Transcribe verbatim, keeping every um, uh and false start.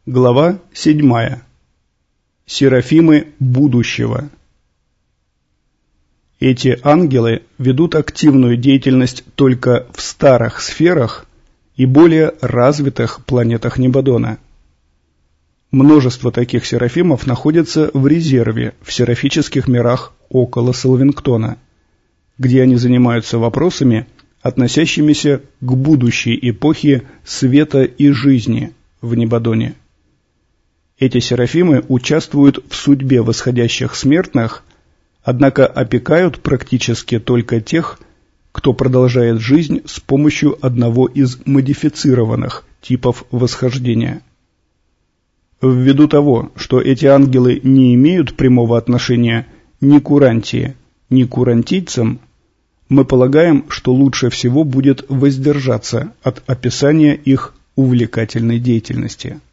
Глава седьмая. Серафимы будущего. Эти ангелы ведут активную деятельность только в старых сферах и более развитых планетах Небодона. Множество таких серафимов находится в резерве в серафических мирах около Салвингтона, где они занимаются вопросами, относящимися к будущей эпохе света и жизни в Небодоне. Эти серафимы участвуют в судьбе восходящих смертных, однако опекают практически только тех, кто продолжает жизнь с помощью одного из модифицированных типов восхождения. Ввиду того, что эти ангелы не имеют прямого отношения ни к Урантии, ни к урантийцам, мы полагаем, что лучше всего будет воздержаться от описания их увлекательной деятельности.